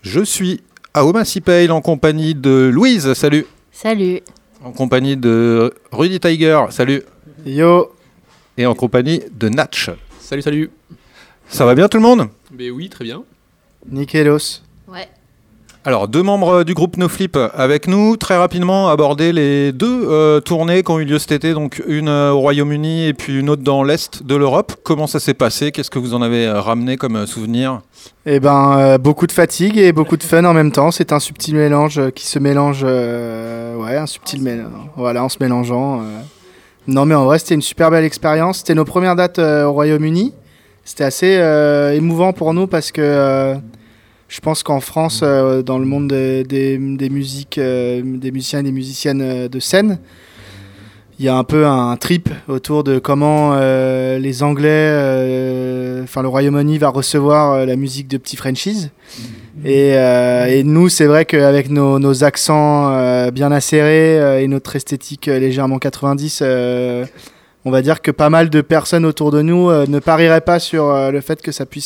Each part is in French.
Je suis à Aubin-Sipale en compagnie de Louise, salut. Salut. En compagnie de Rudy Tiger, salut. Yo. Et en compagnie de Natch. Salut, salut. Ça va bien tout le monde ? Ben oui, très bien. Nickelos. Ouais. Alors, 2 membres du groupe NoFlip avec nous. Très rapidement, aborder les 2 tournées qui ont eu lieu cet été. Donc, une au Royaume-Uni et puis une autre dans l'Est de l'Europe. Comment ça s'est passé ? Qu'est-ce que vous en avez ramené comme souvenir ? Eh ben, beaucoup de fatigue et beaucoup de fun en même temps. C'est un subtil mélange qui se mélange. Un subtil mélange. Voilà, en se mélangeant. Non, mais en vrai, c'était une super belle expérience. C'était nos premières dates au Royaume-Uni. C'était assez émouvant pour nous parce que je pense qu'en France, dans le monde des musiques, des musiciens et des musiciennes de scène, il y a un peu un trip autour de comment les Anglais, le Royaume-Uni va recevoir la musique de Petit Frenchies. Et nous, c'est vrai qu'avec nos accents bien acérés et notre esthétique légèrement 90, on va dire que pas mal de personnes autour de nous ne parieraient pas sur le fait que ça puisse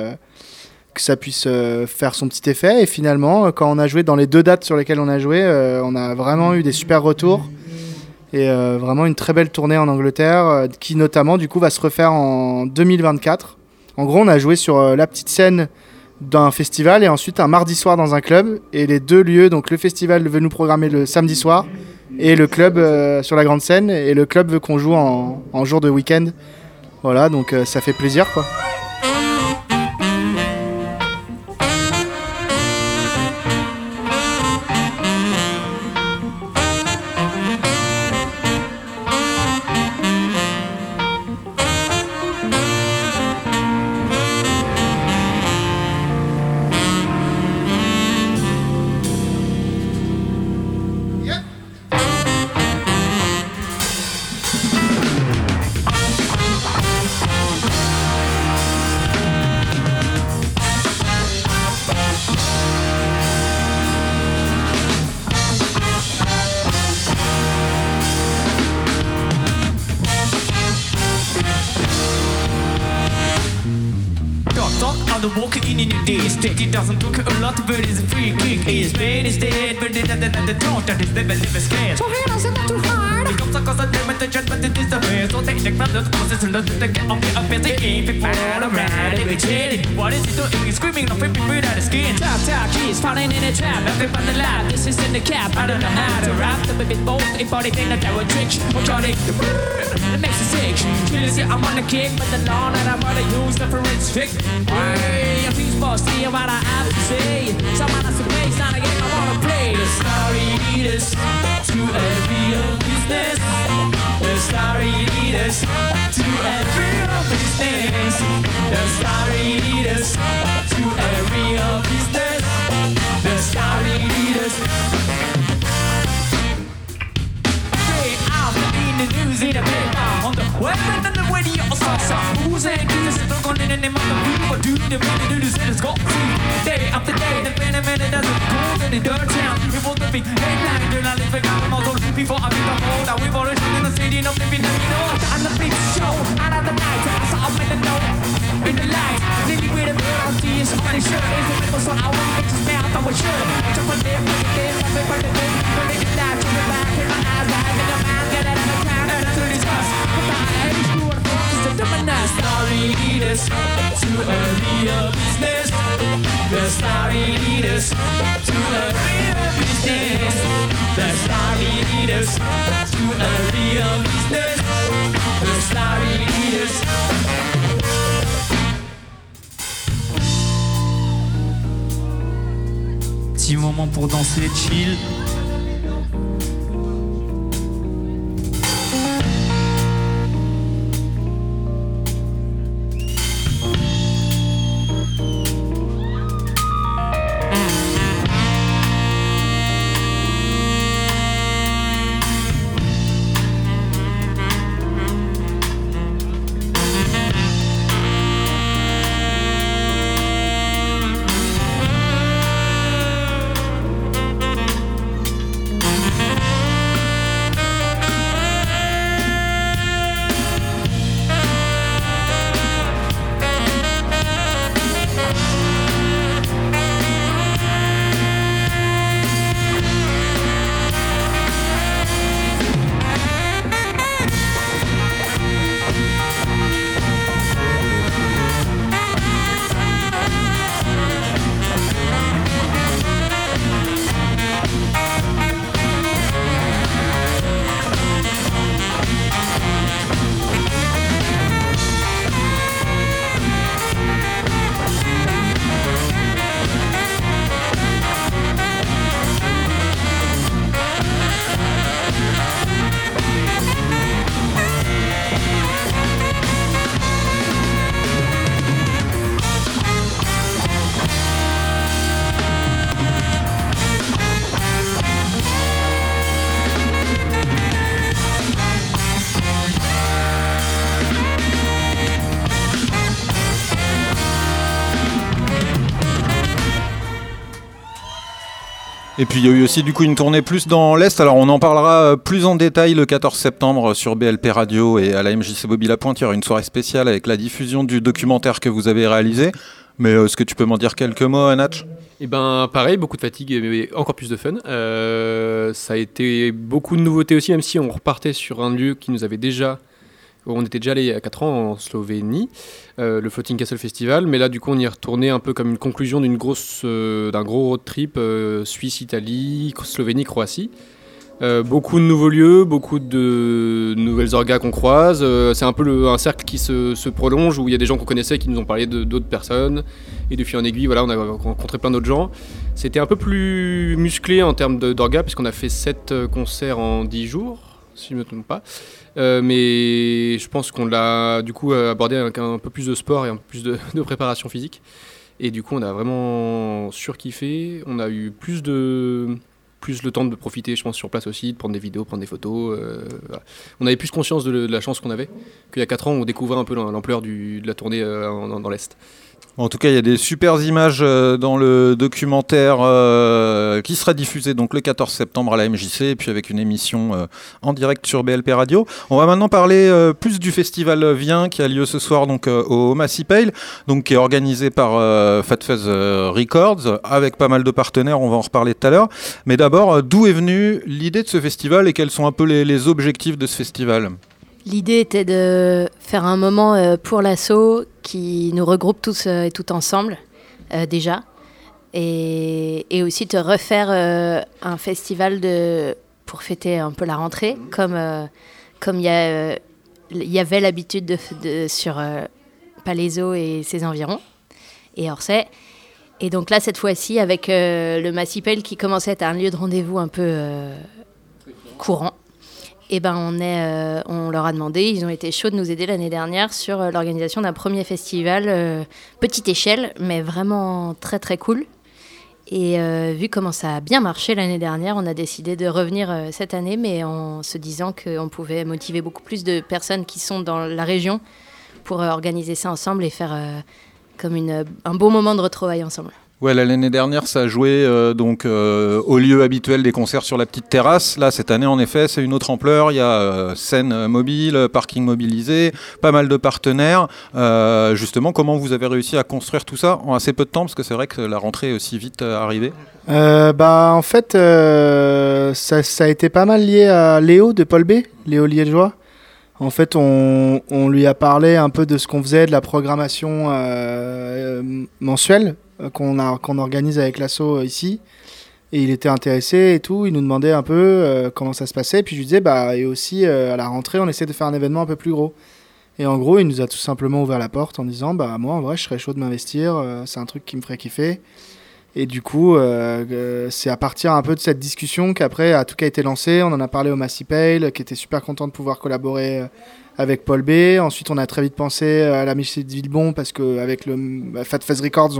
faire son petit effet. Et finalement, quand on a joué dans les 2 dates sur lesquelles on a joué, on a vraiment eu des super retours. Et vraiment une très belle tournée en Angleterre qui notamment du coup va se refaire en 2024. En gros, on a joué sur la petite scène d'un festival et ensuite un mardi soir dans un club. Et les 2 lieux, donc le festival veut nous programmer le samedi soir et le club sur la grande scène. Et le club veut qu'on joue en jour de week-end. Voilà, donc ça fait plaisir quoi. It doesn't look a lot, but it's a free kick. His pain is dead, but it doesn't talk that is never scared. So he doesn't too hard. It comes across a demon, the judgment it is the best. So take the brothers, closest and the get up here, up here, they ain't people around. They cheating. What is he doing? He's screaming, no people without a skin. Talk, he's falling in a trap. Everybody alive, this is in the cap. I don't know how to rap. The baby both, a body thing that I would trick. I'm trying to it makes you sick. Kills you, I'm on the kick, but the law that I'm gonna use the for its trick. Hey, if he's boss, see what I have to say. Someone has to play, it's not a game I wanna play. The story leaders to a real business. The story leaders to a real business. The story leaders to a real business. The story leaders. Straight out in the news, in the paper, on the web and the radio, so who's that? This is the one in the name of the people. Do the money, do the sentence, go see. Day after day, the minute doesn't go in the dirt town. We want to be headline, they're not living out of all before I be the whole. Now we've already in the city, no living, you know. I'm the big show, out of the night, so I'm in the know. In the light, really with a bit on tea, somebody shirt. Is the people so I want to just now, I was sure. Jump on there, put it there, I'm for the day. But they can die, turn it back, in my eyes, back in the mind, get out of the town, and that's what it's us. Goodbye, hey, screw it, it's the dominant. Story leaders to a real business. The story leaders to a real business. The story leaders to a real business. The story leaders. Petit moment pour danser, chill. Et puis il y a eu aussi du coup une tournée plus dans l'Est. Alors on en parlera plus en détail le 14 septembre sur BLP Radio et à la MJC Bobby Lapointe. Il y aura une soirée spéciale avec la diffusion du documentaire que vous avez réalisé. Mais est-ce que tu peux m'en dire quelques mots, Natch ? Et ben pareil, beaucoup de fatigue mais encore plus de fun. Ça a été beaucoup de nouveautés aussi, même si on repartait sur un lieu qui nous avait déjà... On était déjà allé il y a 4 ans en Slovénie, le Floating Castle Festival, mais là du coup on y est retourné un peu comme une conclusion d'un gros road trip Suisse, Italie, Slovénie, Croatie. Beaucoup de nouveaux lieux, beaucoup de nouvelles orgas qu'on croise. C'est un peu un cercle qui se prolonge où il y a des gens qu'on connaissait qui nous ont parlé d'autres personnes. Et de fil en aiguille, voilà, on a rencontré plein d'autres gens. C'était un peu plus musclé en termes d'orgas puisqu'on a fait 7 concerts en 10 jours, si je ne me trompe pas. Mais je pense qu'on l'a du coup abordé avec un peu plus de sport et un peu plus de préparation physique. Et du coup, on a vraiment surkiffé. On a eu plus le temps de profiter, je pense, sur place aussi, de prendre des vidéos, prendre des photos. Voilà. On avait plus conscience de la chance qu'on avait qu'il y a 4 ans où on découvrait un peu l'ampleur de la tournée dans l'Est. En tout cas, il y a des super images dans le documentaire qui sera diffusé donc le 14 septembre à la MJC et puis avec une émission en direct sur BLP Radio. On va maintenant parler plus du festival Vient qui a lieu ce soir donc au Massy Pale, donc qui est organisé par Fat Fuzz Records avec pas mal de partenaires. On va en reparler tout à l'heure. Mais d'abord, d'où est venue l'idée de ce festival et quels sont un peu les objectifs de ce festival ? L'idée était de faire un moment pour l'asso qui nous regroupe tous et toutes ensemble, déjà. Et aussi de refaire un festival pour fêter un peu la rentrée, comme il y avait l'habitude sur Palaiseau et ses environs, et Orsay. Et donc là, cette fois-ci, avec le Massy Pale qui commence à être un lieu de rendez-vous un peu courant, et ben on leur a demandé, ils ont été chauds de nous aider l'année dernière sur l'organisation d'un premier festival, petite échelle, mais vraiment très très cool. Et vu comment ça a bien marché l'année dernière, on a décidé de revenir cette année, mais en se disant qu'on pouvait motiver beaucoup plus de personnes qui sont dans la région pour organiser ça ensemble et faire comme un beau moment de retrouvailles ensemble. Ouais, l'année dernière, ça a joué au lieu habituel des concerts sur la petite terrasse. Là, cette année, en effet, c'est une autre ampleur. Il y a scène mobile, parking mobilisé, pas mal de partenaires. Justement, comment vous avez réussi à construire tout ça en assez peu de temps ? Parce que c'est vrai que la rentrée est aussi vite arrivée. En fait, ça a été pas mal lié à Léo de Paul B, Léo Liégeois. En fait, on lui a parlé un peu de ce qu'on faisait, de la programmation mensuelle qu'on organise avec l'asso ici, et il était intéressé et tout. Il nous demandait un peu comment ça se passait, puis je lui disais et aussi à la rentrée on essaie de faire un événement un peu plus gros, et en gros il nous a tout simplement ouvert la porte en disant moi en vrai je serais chaud de m'investir, c'est un truc qui me ferait kiffer. Et du coup c'est à partir un peu de cette discussion qu'après tout cas a été lancé. On en a parlé au Massy Pale qui était super content de pouvoir collaborer avec Paul B. Ensuite on a très vite pensé à la MJC de Villebon parce qu'avec le Fat Fuzz Records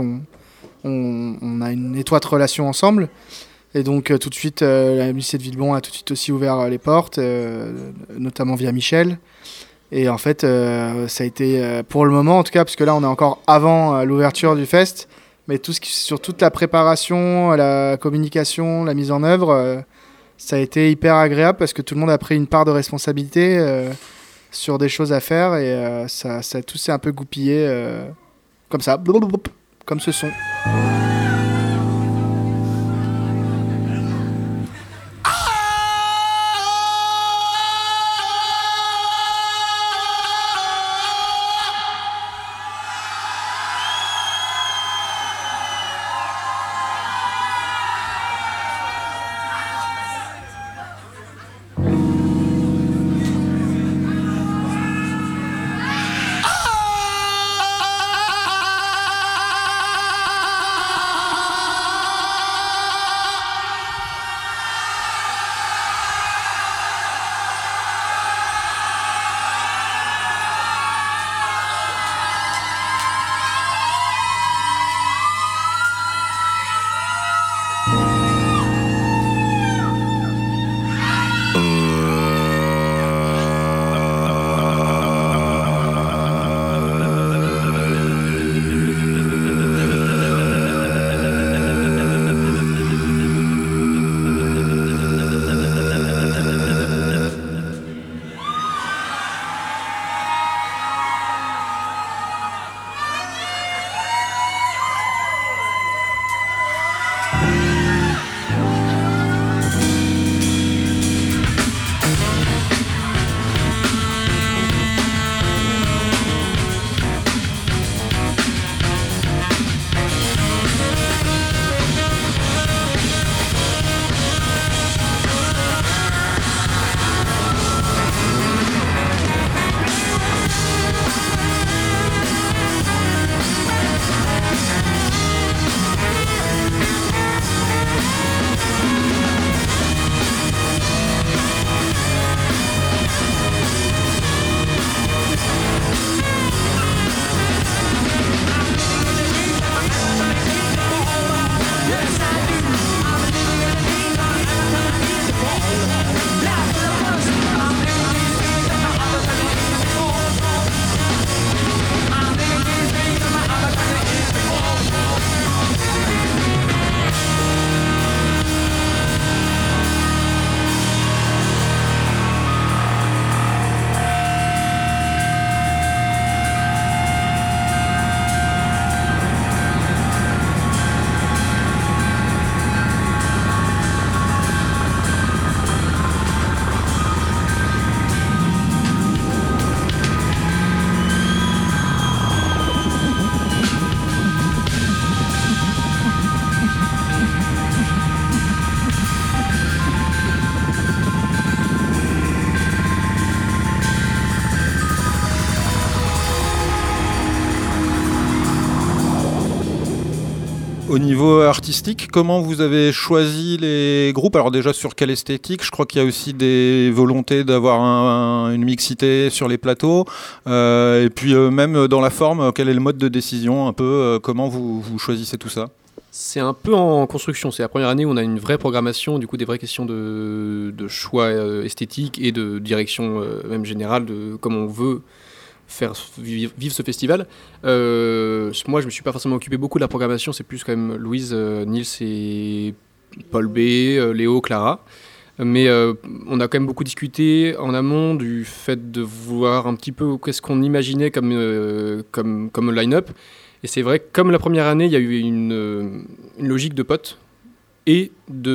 on a une étroite relation ensemble, et donc tout de suite la MJC de Villebon a tout de suite aussi ouvert les portes, notamment via Michel. Et en fait ça a été pour le moment en tout cas, parce que là on est encore avant l'ouverture du fest, mais sur toute la préparation, la communication, la mise en œuvre, ça a été hyper agréable parce que tout le monde a pris une part de responsabilité sur des choses à faire, et tout s'est un peu goupillé comme ça, comme ce son. Au niveau artistique, comment vous avez choisi les groupes? Alors déjà, sur quelle esthétique? Je crois qu'il y a aussi des volontés d'avoir une mixité sur les plateaux. Et puis même dans la forme, quel est le mode de décision? Un peu, comment vous choisissez tout ça? C'est un peu en construction. C'est la première année où on a une vraie programmation, du coup des vraies questions de choix esthétique et de direction même générale de comment on veut faire vivre ce festival. Moi, je me suis pas forcément occupé beaucoup de la programmation. C'est plus quand même Louise, Nils et Paul B, Léo, Clara. Mais on a quand même beaucoup discuté en amont du fait de voir un petit peu qu'est-ce qu'on imaginait comme line-up. Et c'est vrai que comme la première année, il y a eu une logique de potes et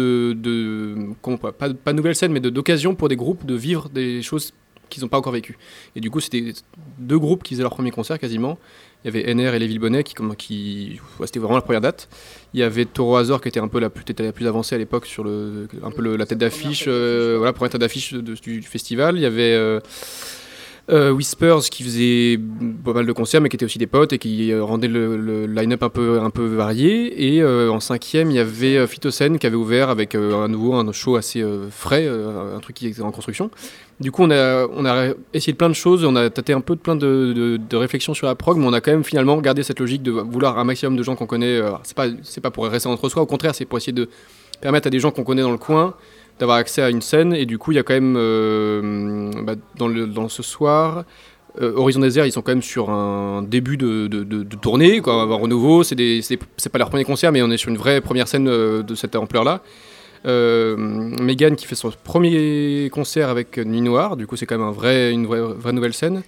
pas de nouvelles scènes, mais d'occasion pour des groupes de vivre des choses qu'ils n'ont pas encore vécues. Et du coup, c'était 2 groupes qui faisaient leur premier concert quasiment. Il y avait NR et Les Villebonnais c'était vraiment la première date. Il y avait Taureau Azor qui était un peu la plus avancée à l'époque sur la tête d'affiche, première tête d'affiche du festival. Il y avait Whispers qui faisait pas mal de concerts mais qui étaient aussi des potes et qui rendaient le line-up un peu varié. Et en 5e, il y avait Phytocène qui avait ouvert avec un show assez frais, un truc qui était en construction. Du coup, on a essayé plein de choses, on a tâté un peu plein de réflexions sur la prog, mais on a quand même finalement gardé cette logique de vouloir un maximum de gens qu'on connaît. C'est pas pour rester entre soi, au contraire, c'est pour essayer de permettre à des gens qu'on connaît dans le coin d'avoir accès à une scène. Et du coup, il y a quand même, dans ce soir, Horizon Désert, ils sont quand même sur un début de tournée, quoi, un renouveau. C'est pas leur premier concert, mais on est sur une vraie première scène de cette ampleur-là. Megan qui fait son premier concert avec Nuit Noire, du coup c'est quand même une vraie nouvelle scène.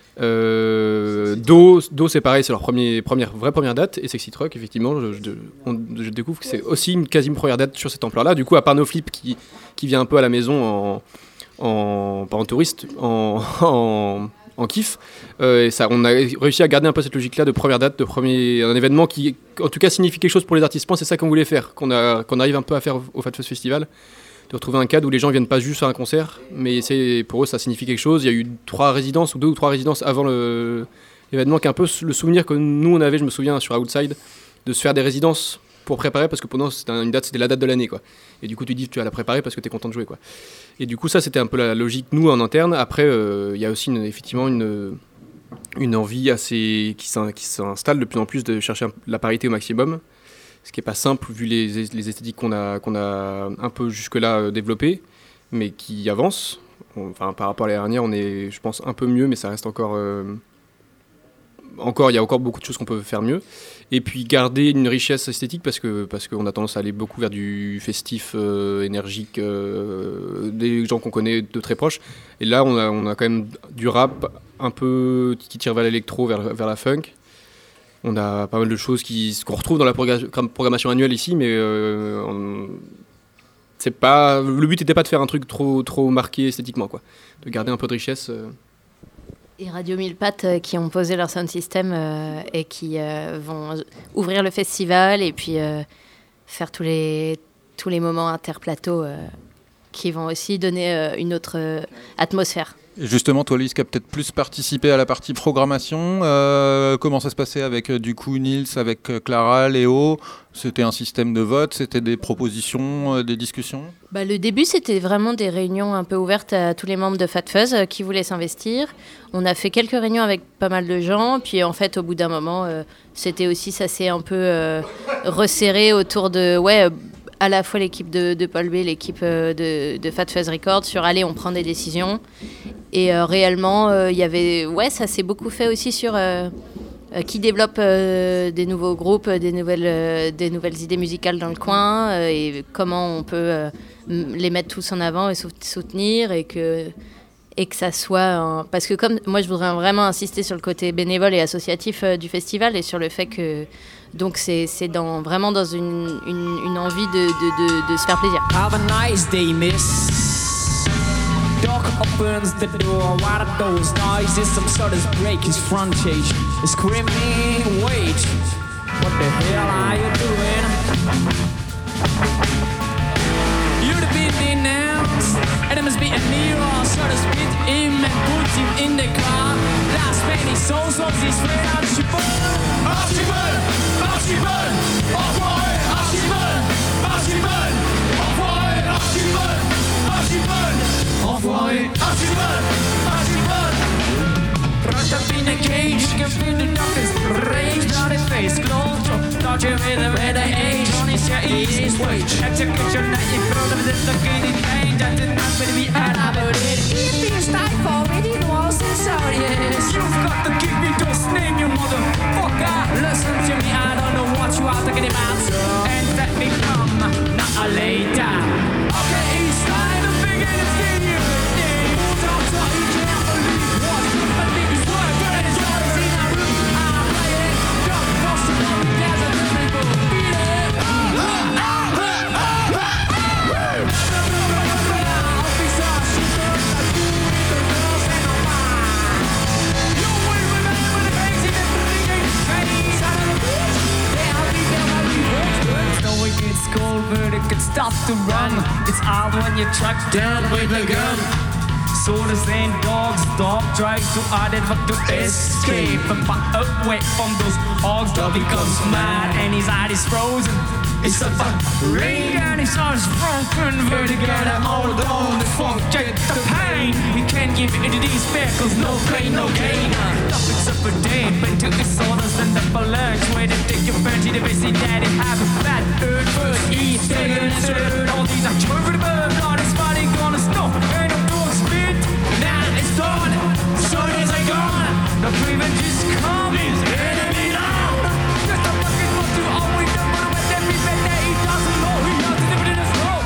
Do c'est pareil, c'est leur première date. Et Sexy Truck, effectivement, je découvre que c'est aussi une quasi première date sur cette ampleur là. Du coup, à part No Flip qui vient un peu à la maison pas en touriste, en kiff, et ça, on a réussi à garder un peu cette logique là de première date, un événement qui en tout cas signifie quelque chose pour les artistes. C'est ça qu'on voulait faire, qu'on arrive un peu à faire au Fat Fest Festival, de retrouver un cadre où les gens viennent pas juste faire un concert, mais pour eux ça signifie quelque chose. Il y a eu 2 ou 3 résidences avant l'événement, qui est un peu le souvenir que nous on avait, je me souviens sur Outside, de se faire des résidences pour préparer, parce que pendant c'était la date de l'année, quoi. Et du coup tu dis tu vas la préparer parce que tu es content de jouer, quoi. Et du coup ça c'était un peu la logique nous en interne. Après il y a aussi effectivement une envie qui s'installe de plus en plus de chercher la parité au maximum, ce qui est pas simple vu les esthétiques qu'on a un peu jusque-là développées, mais qui avancent. Par rapport à l'année dernière, on est, je pense, un peu mieux, mais ça reste encore il y a encore beaucoup de choses qu'on peut faire mieux. Et puis garder une richesse esthétique, parce qu'on a tendance à aller beaucoup vers du festif énergique, des gens qu'on connaît de très proches. Et là, on a quand même du rap un peu qui tire vers l'électro, vers la funk. On a pas mal de choses qu'on retrouve dans la programmation annuelle ici, mais le but n'était pas de faire un truc trop marqué esthétiquement, quoi. De garder un peu de richesse. Et Radio Mille Pattes qui ont posé leur sound system et qui vont ouvrir le festival et puis faire tous les moments interplateaux qui vont aussi donner une autre atmosphère. Et justement, toi, Lise, qui a peut-être plus participé à la partie programmation, comment ça se passait avec, du coup, Nils, avec Clara, Léo? C'était un système de vote? C'était des propositions, des discussions? Le début, c'était vraiment des réunions un peu ouvertes à tous les membres de Fat Fuzz qui voulaient s'investir. On a fait quelques réunions avec pas mal de gens. Puis, en fait, au bout d'un moment, ça s'est un peu resserré autour de... à la fois l'équipe de Paul B, l'équipe de Fat Fuzz Records, sur allez, on prend des décisions. Et réellement, il y avait, ça s'est beaucoup fait aussi sur qui développe des nouveaux groupes, des nouvelles idées musicales dans le coin, et comment on peut les mettre tous en avant et soutenir, et que ça soit... Parce que comme moi, je voudrais vraiment insister sur le côté bénévole et associatif du festival, et sur le fait que... Donc c'est vraiment dans une envie de se faire plaisir. Have a nice day, miss. Doc opens the door. What are those noises? Some sort of break his frontage. Screaming, wait, what the hell are you doing? You'd be denounced, and it must be a hero. Sort of spit him and put him in the car. Last penny souls of this friend. Archibald, Archibald, Archibald, year's wage. Execution that you feel of this looking in pain. Just enough to be elaborated. If you stay for it, it wasn't so yes. You've got to give me just name your motherfucker. Listen to me, I don't know what you are talking about. And let me come, not a later. Okay, each time the beginning skin you. Don't talk, you can't believe what I think is what good is what is in our room. I play it, don't cross the road, there's a people beat it. Cold, but it can stop to run. It's hard when you're tracked down with a gun. Soldiers and dogs, dog tries to hide it but to escape and fight away from those hogs. Dog becomes mad and his eye is frozen. It's a fuck ring and his heart is broken. Vertigo and all alone, the funk, the pain. We can't give it to these cause no pain, no gain. Topics of a day, but to his orders and the lunch. Where they take your fancy, the basic daddy have a fat bird, first eat, taking and third. All these are children, but not his body gonna stop. And the dog spit, now it's done. Soldiers are gone, the prevent just come. His enemy now. Just a fucking what you always done, but when they be better, he doesn't know. He has to live in his road.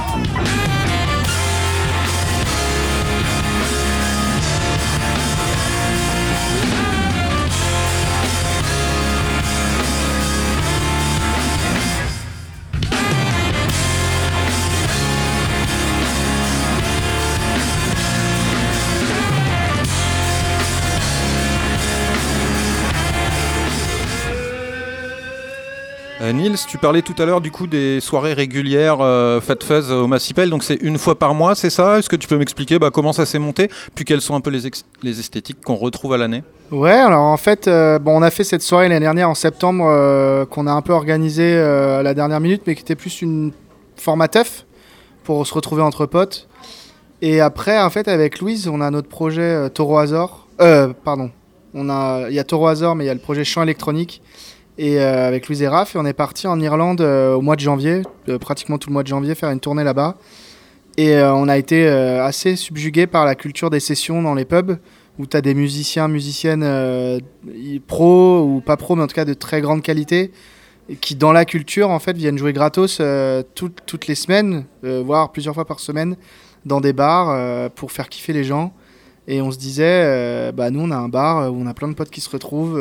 Nils, tu parlais tout à l'heure du coup des soirées régulières Fat Fuzz au Massipel, donc c'est une fois par mois, c'est ça? Est-ce que tu peux m'expliquer comment ça s'est monté, puis quelles sont un peu les esthétiques qu'on retrouve à l'année? Ouais, alors en fait, on a fait cette soirée l'année dernière en septembre qu'on a un peu organisée à la dernière minute, mais qui était plus une format teuf pour se retrouver entre potes. Et après, en fait, avec Louise, on a notre projet Taureau Azor. Pardon. Il y a Taureau Azor, mais il y a le projet Chant électronique. Et avec Louise et Raph, et on est parti en Irlande au mois de janvier, pratiquement tout le mois de janvier, faire une tournée là-bas. Et on a été assez subjugués par la culture des sessions dans les pubs, où tu as des musiciennes pro ou pas pro, mais en tout cas de très grande qualité, qui dans la culture en fait viennent jouer gratos toutes les semaines, voire plusieurs fois par semaine, dans des bars pour faire kiffer les gens. Et on se disait, nous on a un bar où on a plein de potes qui se retrouvent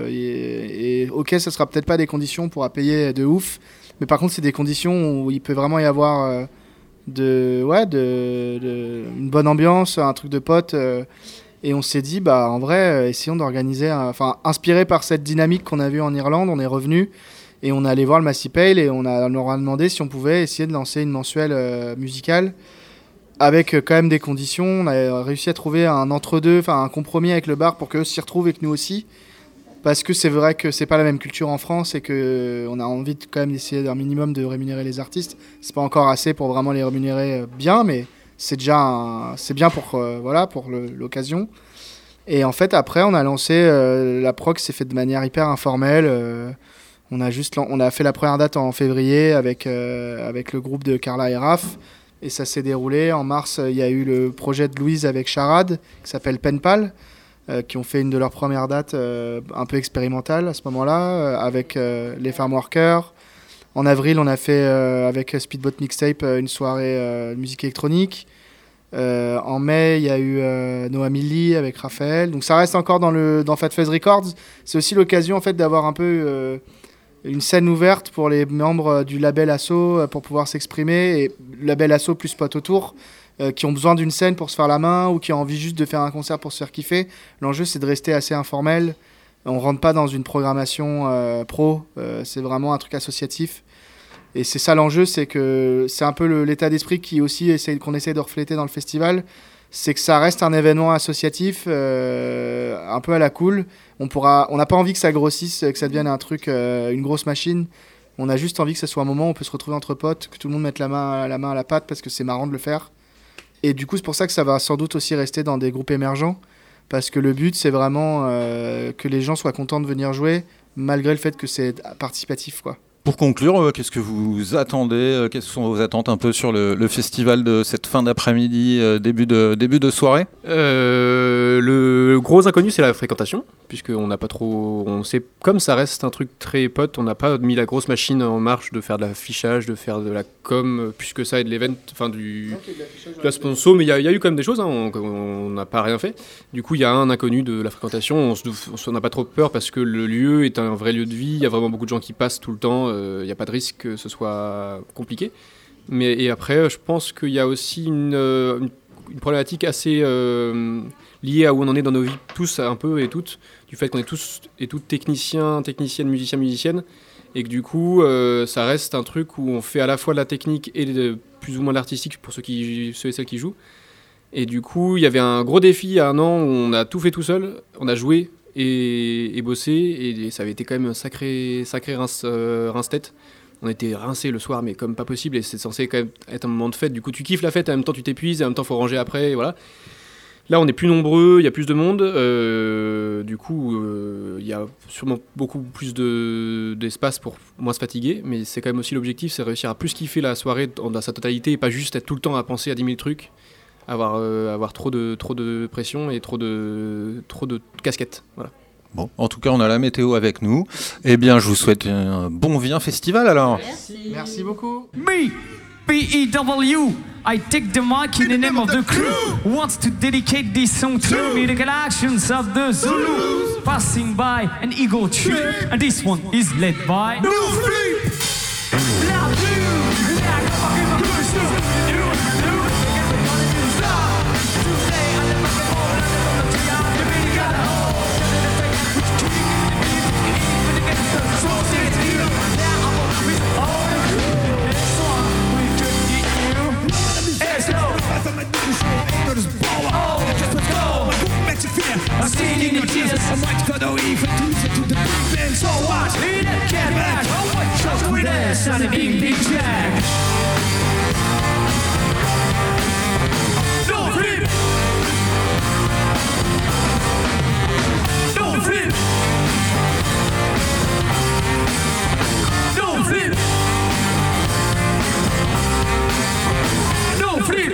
et ok, ça sera peut-être pas des conditions pour payer de ouf, mais par contre c'est des conditions où il peut vraiment y avoir une bonne ambiance, un truc de potes. Et on s'est dit, en vrai, essayons d'organiser, inspiré par cette dynamique qu'on a vue en Irlande, on est revenu et on est allé voir le Massipale et on leur a demandé si on pouvait essayer de lancer une mensuelle musicale. Avec quand même des conditions, on a réussi à trouver un entre-deux, un compromis avec le bar pour qu'eux s'y retrouvent et que nous aussi. Parce que c'est vrai que c'est pas la même culture en France et qu'on a envie quand même d'essayer d'un minimum de rémunérer les artistes. C'est pas encore assez pour vraiment les rémunérer bien, mais c'est déjà c'est bien pour l'occasion. Et en fait, après, on a lancé, la prog s'est faite de manière hyper informelle. On a fait la première date en février avec le groupe de Carla et Raph. Et ça s'est déroulé. En mars, il y a eu le projet de Louise avec Charade, qui s'appelle Penpal, qui ont fait une de leurs premières dates un peu expérimentale à ce moment-là, avec les Farm Workers. En avril, on a fait avec Speedboat Mixtape une soirée de musique électronique. En mai, il y a eu Noam Lee avec Raphaël. Donc ça reste encore dans Fat Fuzz Records. C'est aussi l'occasion en fait, d'avoir un peu... une scène ouverte pour les membres du label Asso pour pouvoir s'exprimer, et le label Asso plus potes autour qui ont besoin d'une scène pour se faire la main ou qui ont envie juste de faire un concert pour se faire kiffer. L'enjeu c'est de rester assez informel, on rentre pas dans une programmation pro, c'est vraiment un truc associatif et c'est ça l'enjeu, c'est que c'est un peu l'état d'esprit qu'on essaie de refléter dans le festival. C'est que ça reste un événement associatif, un peu à la cool. On n'a pas envie que ça grossisse, que ça devienne un truc, une grosse machine. On a juste envie que ce soit un moment où on peut se retrouver entre potes, que tout le monde mette la main à la pâte parce que c'est marrant de le faire. Et du coup, c'est pour ça que ça va sans doute aussi rester dans des groupes émergents. Parce que le but, c'est vraiment que les gens soient contents de venir jouer, malgré le fait que c'est participatif, quoi. Pour conclure, qu'est-ce que vous attendez, quelles sont vos attentes un peu sur le festival de cette fin d'après-midi, début de soirée ? Le gros inconnu, c'est la fréquentation, puisqu'on n'a pas trop... On sait, comme ça reste un truc très pote, on n'a pas mis la grosse machine en marche de faire de l'affichage, de faire de la com, puisque ça et de l'event, enfin de la sponsor, mais il y a eu quand même des choses, hein, on n'a pas rien fait. Du coup, il y a un inconnu de la fréquentation, on n'a pas trop peur parce que le lieu est un vrai lieu de vie, il y a vraiment beaucoup de gens qui passent tout le temps, il n'y a pas de risque que ce soit compliqué. Et après, je pense qu'il y a aussi une problématique assez liée à où on en est dans nos vies, tous un peu et toutes, du fait qu'on est tous et toutes techniciennes, musiciennes, et que du coup, ça reste un truc où on fait à la fois de la technique et plus ou moins de l'artistique pour ceux et celles qui jouent. Et du coup, il y avait un gros défi il y a un an où on a tout fait tout seul, on a joué et bossé, et ça avait été quand même un sacré rince-tête. On était rincés le soir, mais comme pas possible, et c'est censé quand même être un moment de fête. Du coup, tu kiffes la fête, en même temps tu t'épuises, et en même temps faut ranger après, et voilà. Là, on est plus nombreux, il y a plus de monde, du coup, il y a sûrement beaucoup plus d'espace pour moins se fatiguer, mais c'est quand même aussi l'objectif, c'est réussir à plus kiffer la soirée dans sa totalité, et pas juste être tout le temps à penser à 10 000 trucs, avoir trop de pression et trop de casquettes, voilà. Bon, en tout cas, on a la météo avec nous. Eh bien, je vous souhaite un bon Vien Festival alors. Merci beaucoup. Me, B-E-W, I take the mic in the name of the crew. Wants to dedicate this song to musical actions of the Zulus passing by an eagle tree. And this one is led by No Flip. I'm singing in tears. I might go no even to the big band. So what? We don't get back. Oh, what? Just with us on a big jack. No flip. No flip. No flip. No flip.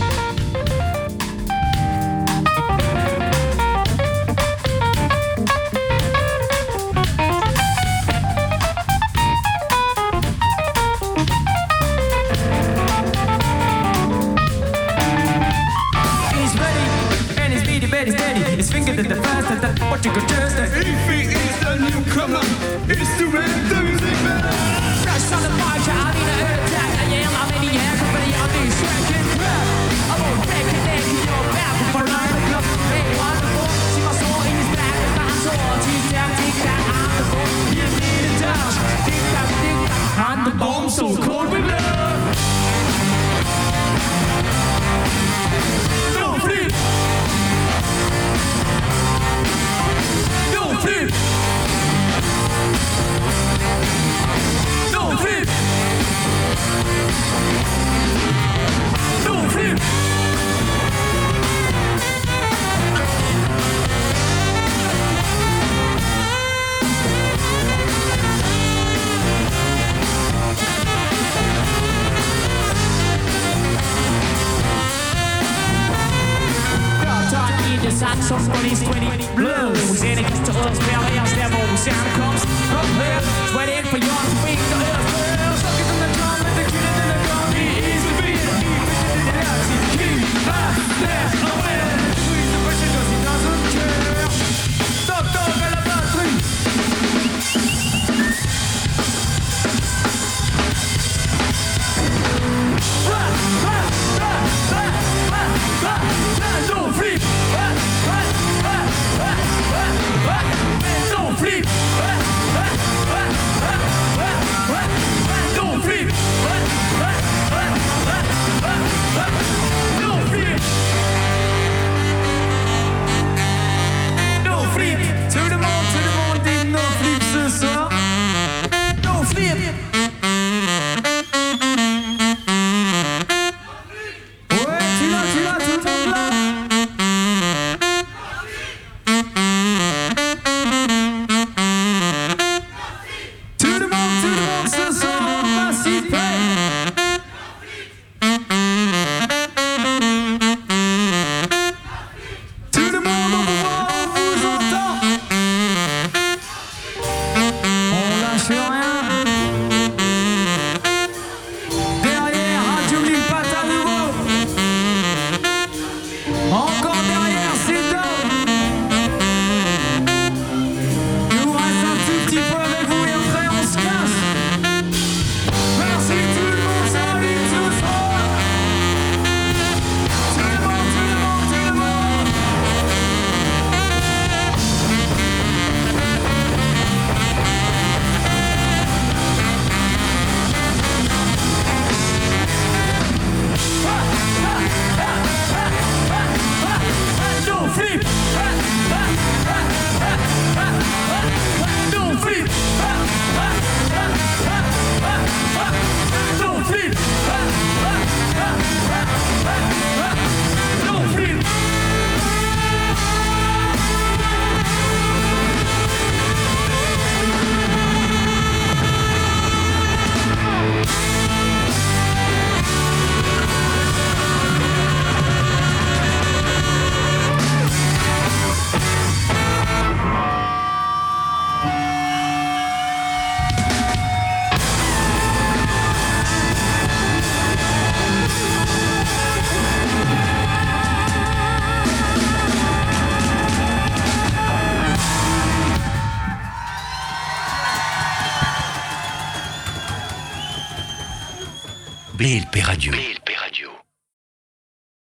Finger to the fast and that what you could just if he is the newcomer, it's to make the music better. Fresh on the mic, I need an attack. I am a maniac, company on this second track. I won't break a neck in your back for 9 o'clock. Hey, wonderful, see my soul in his back. It's not so tic-tac, tic-tac, I'm the bomb. You need a touch, tic-tac, tic-tac, I'm the bomb, so cold with love. No flip. No flip! No flip! No flip! Somebody's 20 blues and it gets to us, barely else that old sound comes up there. It's waiting for you to wake the earth. Suck it on the drum, let the kid in the drum. He is the beat, he fits in the house. He's the king, there, away. He's the person cause he doesn't care. Stop, and about 3. No flip! No flip! Tout le monde au pouvoir, on vous entend. On lâche rien. Derrière, Radio Mille Pattes à nouveau. Encore derrière, c'est dope. Il nous reste un tout petit peu avec vous et après on se casse. Merci tout le monde, salut tout le monde. Tout le monde, tout le monde, tout le monde. No flip. No flip. No flip. No flip. BLP Radio.